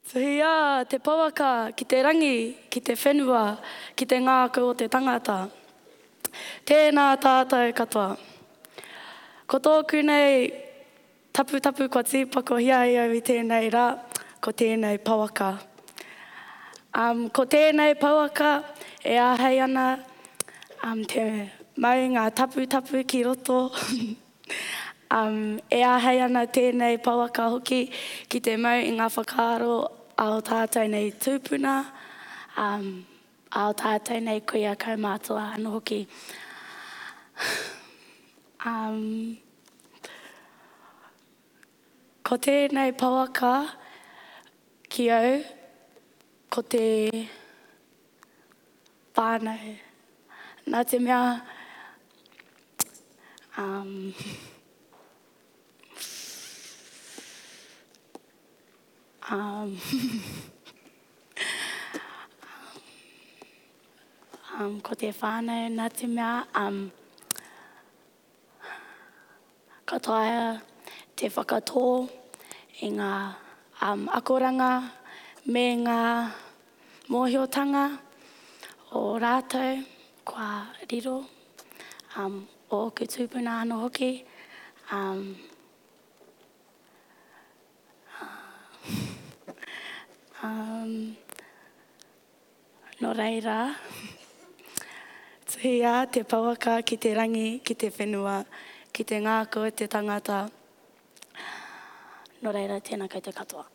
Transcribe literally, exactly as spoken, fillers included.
Tuhia te pauaka ki te rangi, ki te whenua, ki te ngākau o te tangata. Tēnā tātou katoa. Ko tōku nei tapu tapu kua tīpako hiai au i tēnei rā, ko tēnei pauaka. Um, ko tēnei pauaka e āhei ana um, te maunga tapu tapu ki roto. um, e āhei ana tēnei pauaka hoki ki te mau i ngā whakaaro ao tātou nei tūpuna, um, ao tātou nei kuia kaumātua anō hoki. Um, ko tēnei pauaka ki au, ko te whānau. Nā te mea, um, um, um, ko te whānau, nā te mea, um, ka taia te whakatō i ngā um, akoranga me ngā mōhiotanga o rātou kua riro um, o oku tūpuna anō hoki. Um, um, no reira, tuhia te pauaka ki te rangi, ki te whenua, ki te ngākau o te tangata. No reira, tēnā koutou katoa.